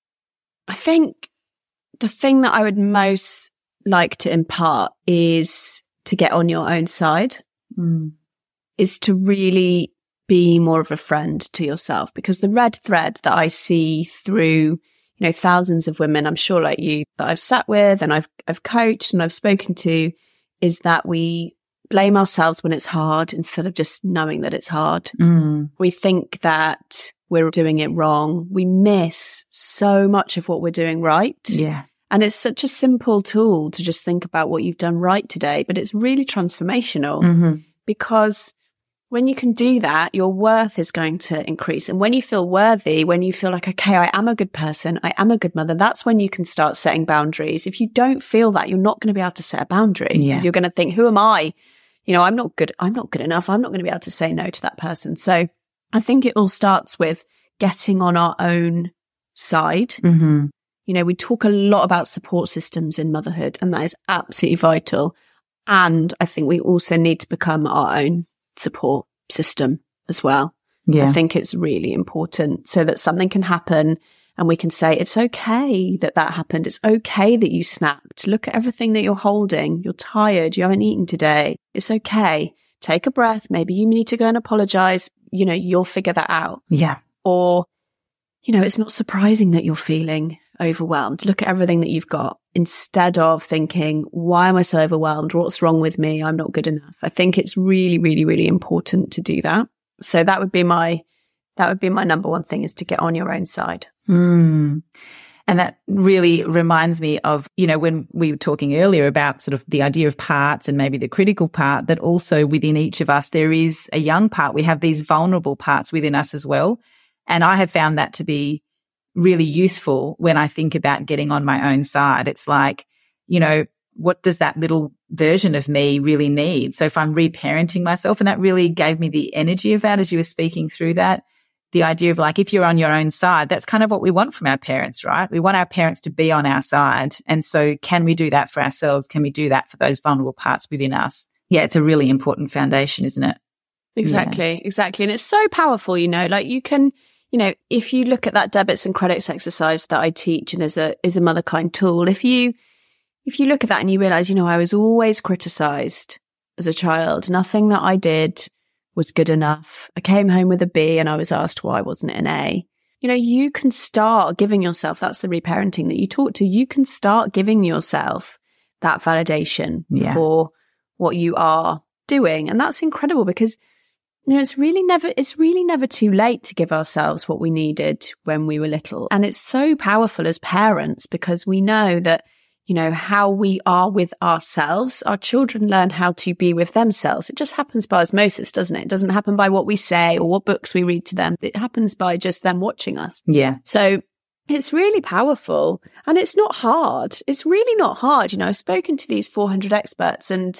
I think the thing that I would most like to impart is to get on your own side, mm. is to really be more of a friend to yourself, because the red thread that I see through you know, thousands of women, I'm sure like you, that I've sat with and I've, I've coached and I've spoken to, is that we blame ourselves when it's hard instead of just knowing that it's hard. Mm. We think that we're doing it wrong. We miss so much of what we're doing right. Yeah. And it's such a simple tool to just think about what you've done right today, but it's really transformational mm-hmm. because when you can do that, your worth is going to increase. And when you feel worthy, when you feel like, okay, I am a good person, I am a good mother, that's when you can start setting boundaries. If you don't feel that, you're not going to be able to set a boundary because yeah. you're going to think, who am I? You know, I'm not good. I'm not good enough. I'm not going to be able to say no to that person. So I think it all starts with getting on our own side. Mm-hmm. You know, we talk a lot about support systems in motherhood, and that is absolutely vital. And I think we also need to become our own support system as well. Yeah. I think it's really important so that something can happen and we can say, it's okay that that happened. It's okay that you snapped. Look at everything that you're holding. You're tired. You haven't eaten today. It's okay. Take a breath. Maybe you need to go and apologize. You know, you'll figure that out. Yeah. Or, you know, it's not surprising that you're feeling overwhelmed. Look at everything that you've got instead of thinking, why am I so overwhelmed? What's wrong with me? I'm not good enough. I think it's really, really, really important to do that. So that would be my, that would be my number one thing, is to get on your own side. Mm. And that really reminds me of, you know, when we were talking earlier about sort of the idea of parts and maybe the critical part, that also within each of us, there is a young part. We have these vulnerable parts within us as well. And I have found that to be really useful when I think about getting on my own side. It's like, you know, what does that little version of me really need? So if I'm reparenting myself, and that really gave me the energy of that as you were speaking through that, the idea of like, if you're on your own side, that's kind of what we want from our parents, right? We want our parents to be on our side. And so can we do that for ourselves? Can we do that for those vulnerable parts within us? Yeah, it's a really important foundation, isn't it? Exactly, yeah. exactly. And it's so powerful, you know, like you can, you know, if you look at that debits and credits exercise that I teach and is a, is a Motherkind tool, if you, if you look at that and you realize, you know, I was always criticized as a child, nothing that I did was good enough. I came home with a B and I was asked why wasn't it an A. You know, you can start giving yourself, that's the reparenting that you talk to, you can start giving yourself that validation yeah. for what you are doing. And that's incredible because, you know, it's really never, it's really never too late to give ourselves what we needed when we were little. And it's so powerful as parents because we know that, you know, how we are with ourselves, our children learn how to be with themselves. It just happens by osmosis, doesn't it? It doesn't happen by what we say or what books we read to them. It happens by just them watching us. Yeah. So it's really powerful and it's not hard. It's really not hard. You know, I've spoken to these four hundred experts and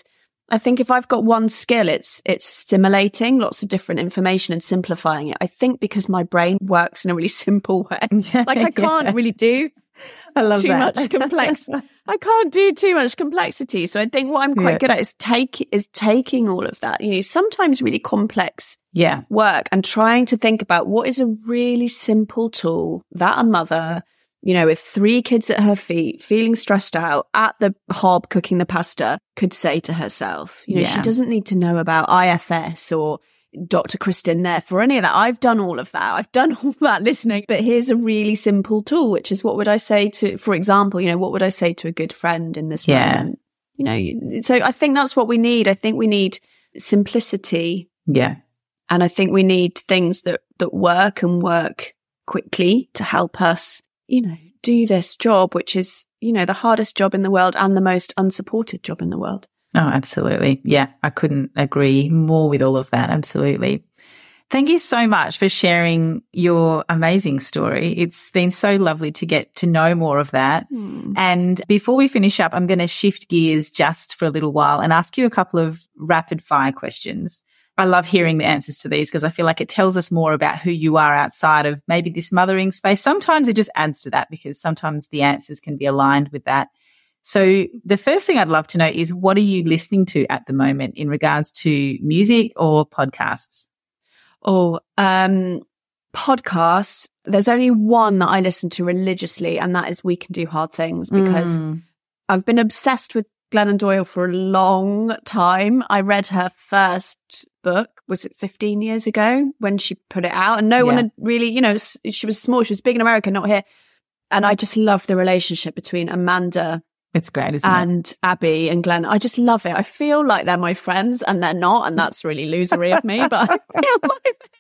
I think if I've got one skill, it's it's assimilating lots of different information and simplifying it. I think because my brain works in a really simple way. Like I can't yeah. really do I love too that. much complex. I can't do too much complexity. So I think what I'm quite Yeah. good at is take is taking all of that, you know, sometimes really complex Yeah. work and trying to think about what is a really simple tool that a mother, you know, with three kids at her feet, feeling stressed out at the hob cooking the pasta, could say to herself. You know, Yeah. she doesn't need to know about I F S or Doctor Kristen Neff or any of that. I've done all of that. I've done all that listening. But here's a really simple tool, which is what would I say to, for example, you know, what would I say to a good friend in this Yeah. moment? You know, so I think that's what we need. I think we need simplicity. Yeah. And I think we need things that, that work and work quickly to help us, you know, do this job, which is, you know, the hardest job in the world and the most unsupported job in the world. Oh, absolutely. Yeah, I couldn't agree more with all of that. Absolutely. Thank you so much for sharing your amazing story. It's been so lovely to get to know more of that. Hmm. And before we finish up, I'm going to shift gears just for a little while and ask you a couple of rapid fire questions. I love hearing the answers to these because I feel like it tells us more about who you are outside of maybe this mothering space. Sometimes it just adds to that because sometimes the answers can be aligned with that. So the first thing I'd love to know is, what are you listening to at the moment in regards to music or podcasts? Oh, um, podcasts. There's only one that I listen to religiously, and that is We Can Do Hard Things, because Mm. I've been obsessed with Glennon Doyle for a long time. I read her first book, was it fifteen years ago when she put it out? And no one Yeah. had really, you know, s- she was small, she was big in America, not here. And I just love the relationship between Amanda It's great, isn't it? and Abby and Glenn. I just love it. I feel like they're my friends and they're not. And that's really losery of me, but I feel like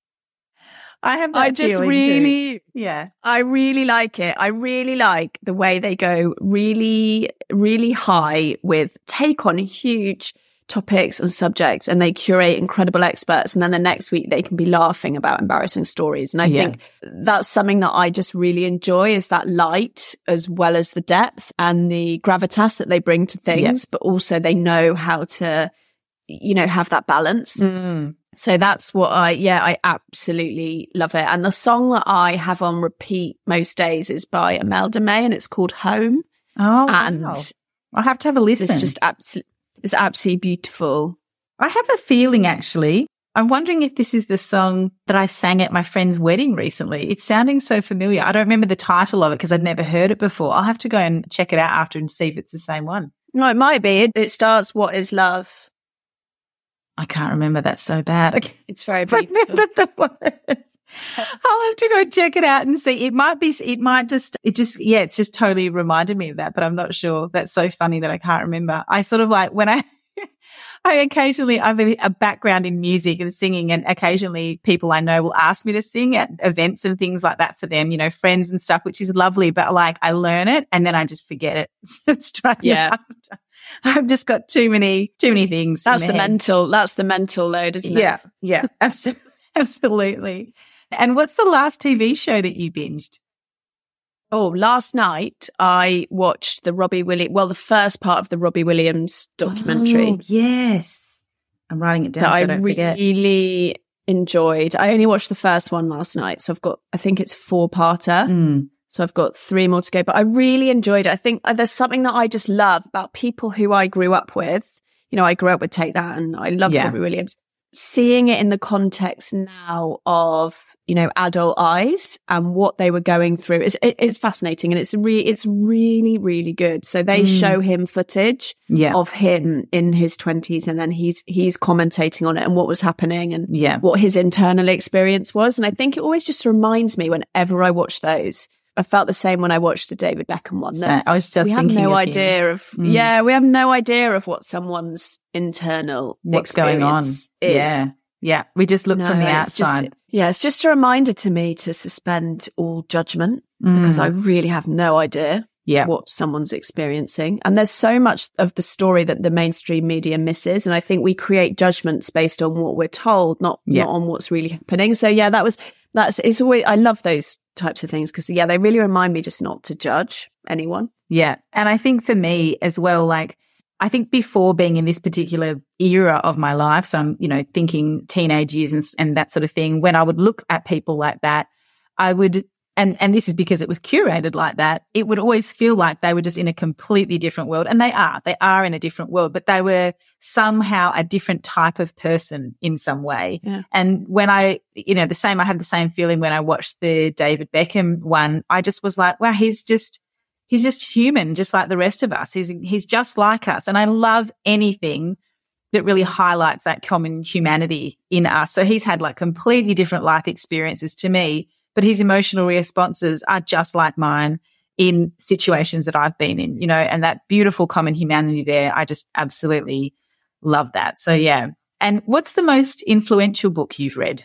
I have that I just feeling really, too. Yeah. I really like it. I really like the way they go really, really high with take on huge topics and subjects, and they curate incredible experts. And then the next week they can be laughing about embarrassing stories. And I Yeah. think that's something that I just really enjoy, is that light as well as the depth and the gravitas that they bring to things, but also they know how to, you know, have that balance. Mm. So that's what I, yeah, I absolutely love it. And the song that I have on repeat most days is by Imelda May, and it's called Home. Oh, And wow. I'll have to have a listen. it's just absolutely, it's absolutely beautiful. I have a feeling, actually. I'm wondering if this is the song that I sang at my friend's wedding recently. It's sounding so familiar. I don't remember the title of it because I'd never heard it before. I'll have to go and check it out after and see if it's the same one. No, it might be. It, it starts, What is Love? I can't remember that so bad. I can't It's very beautiful. remember the words. I'll have to go check it out and see. It might be, it might just, it just, yeah, it's just totally reminded me of that, but I'm not sure. That's so funny that I can't remember. I sort of like when I, I occasionally, I have a, a background in music and singing, and occasionally people I know will ask me to sing at events and things like that for them, you know, friends and stuff, which is lovely. But like I learn it and then I just forget it straight Yeah. after. I've just got too many, too many things. That's in the my head. mental, that's the mental load, isn't it? Yeah, yeah, absolutely, absolutely. And what's the last T V show that you binged? Oh, last night I watched the Robbie Williams, well, the first part of the Robbie Williams documentary. Oh, yes. I'm writing it down that so I I don't forget. really enjoyed. I only watched the first one last night, so I've got, I think it's four-parter. Mm, So I've got three more to go, but I really enjoyed it. I think uh, there's something that I just love about people who I grew up with. You know, I grew up with Take That, and I love Yeah. Robbie Williams. Seeing it in the context now of, you know, adult eyes and what they were going through, it's, it, it's fascinating, and it's re- it's really, really good. So they Mm. show him footage yeah, of him in his twenties, and then he's he's commentating on it and what was happening and yeah, what his internal experience was. And I think it always just reminds me, whenever I watch those, I felt the same when I watched the David Beckham one. So That I was just we have thinking no of him. idea of, Mm. yeah, we have no idea of what someone's internal What's going on. experience is. Yeah, yeah. We just look No, from the and it's just- outside. yeah, it's just a reminder to me to suspend all judgment, because Mm, I really have no idea yeah, what someone's experiencing. And there's so much of the story that the mainstream media misses. And I think we create judgments based on what we're told, not, Yeah. not on what's really happening. So yeah, that was, that's, it's always, I love those types of things, because yeah, they really remind me just not to judge anyone. yeah. And I think for me as well, like, I think before being in this particular era of my life, so I'm, you know, thinking teenage years and, and that sort of thing, when I would look at people like that, I would, and, and this is because it was curated like that, it would always feel like they were just in a completely different world. And they are, they are in a different world, but they were somehow a different type of person in some way. Yeah. And when I, you know, the same, I had the same feeling when I watched the David Beckham one. I just was like, wow, he's just, he's just human, just like the rest of us. He's, he's just like us. And I love anything that really highlights that common humanity in us. So he's had like completely different life experiences to me, but his emotional responses are just like mine in situations that I've been in, you know, and that beautiful common humanity there. I just absolutely love that. So yeah. And what's the most influential book you've read?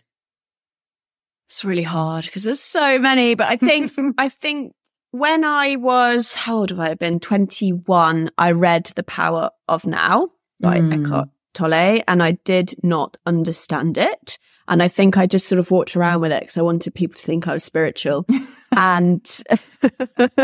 It's really hard because there's so many, but I think, I think when I was, how old have I been? twenty-one, I read The Power of Now by mm. Eckhart Tolle, and I did not understand it. And I think I just sort of walked around with it because I wanted people to think I was spiritual. and, but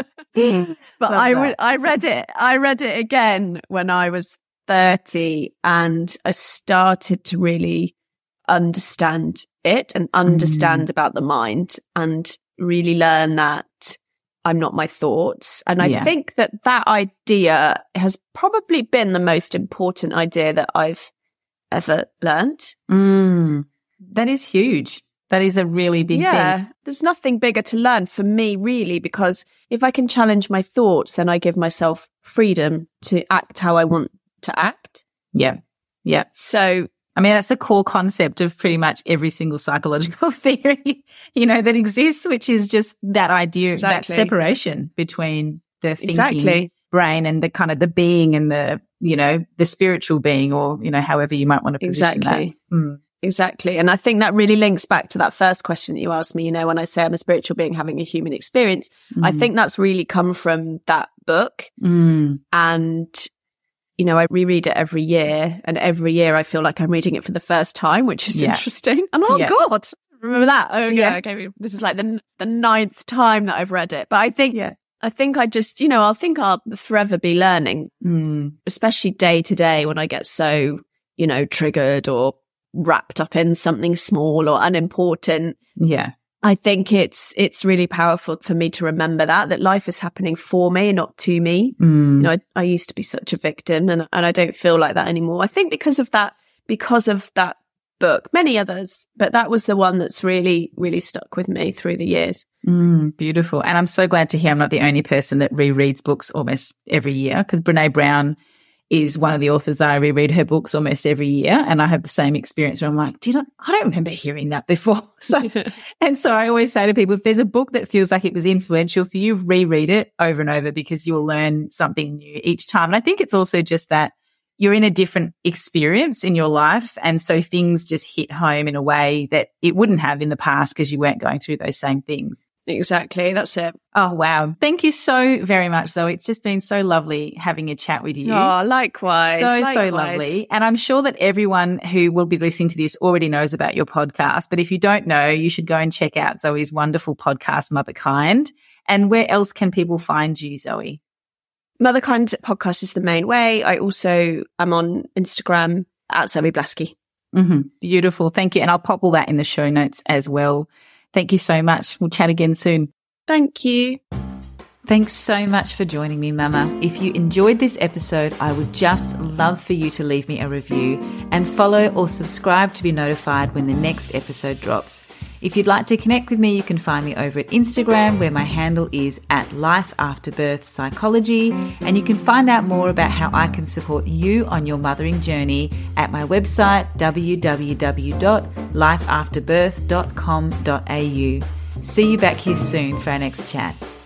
I, re- I read it, I read it again when I was thirty, and I started to really understand it and understand mm. about the mind and really learn that I'm not my thoughts. And I yeah. think that that idea has probably been the most important idea that I've ever learned. Mm. That is huge. That is a really big yeah, thing. There's nothing bigger to learn for me, really, because if I can challenge my thoughts, then I give myself freedom to act how I want to act. Yeah. Yeah. So, I mean, that's a core concept of pretty much every single psychological theory, you know, that exists, which is just that idea, exactly. that separation between the thinking exactly. brain and the kind of the being and the, you know, the spiritual being, or, you know, however you might want to position exactly. that. Mm. Exactly. And I think that really links back to that first question that you asked me, you know, when I say I'm a spiritual being having a human experience, mm. I think that's really come from that book. Mm. And, you know, I reread it every year, and every year I feel like I'm reading it for the first time, which is yeah. interesting. And oh yeah. God, remember that? Oh yeah. yeah. Okay. This is like the, the ninth time that I've read it. But I think, yeah. I think I just, you know, I'll think I'll forever be learning, mm. especially day to day when I get so, you know, triggered or wrapped up in something small or unimportant. Yeah. I think it's it's really powerful for me to remember that, that life is happening for me, not to me. Mm. You know, I, I used to be such a victim, and, and I don't feel like that anymore. I think because of that, because of that book, many others, but that was the one that's really, really stuck with me through the years. Mm, beautiful. And I'm so glad to hear I'm not the only person that rereads books almost every year, because Brene Brown is one of the authors that I reread her books almost every year. And I have the same experience where I'm like, did I, I don't remember hearing that before. So, and so I always say to people, if there's a book that feels like it was influential for you, reread it over and over, because you'll learn something new each time. And I think it's also just that you're in a different experience in your life. And so things just hit home in a way that it wouldn't have in the past because you weren't going through those same things. Exactly. That's it. Oh, wow. Thank you so very much, Zoe. It's just been so lovely having a chat with you. Oh, likewise. So, likewise. so lovely. And I'm sure that everyone who will be listening to this already knows about your podcast. But if you don't know, you should go and check out Zoe's wonderful podcast, Motherkind. And where else can people find you, Zoe? Motherkind podcast is the main way. I also am on Instagram at Zoe Blaskey. Mm-hmm. Beautiful. Thank you. And I'll pop all that in the show notes as well. Thank you so much. We'll chat again soon. Thank you. Thanks so much for joining me, Mama. If you enjoyed this episode, I would just love for you to leave me a review and follow or subscribe to be notified when the next episode drops. If you'd like to connect with me, you can find me over at Instagram, where my handle is at Life After Birth Psychology, and you can find out more about how I can support you on your mothering journey at my website, w w w dot life after birth dot com dot a u. See you back here soon for our next chat.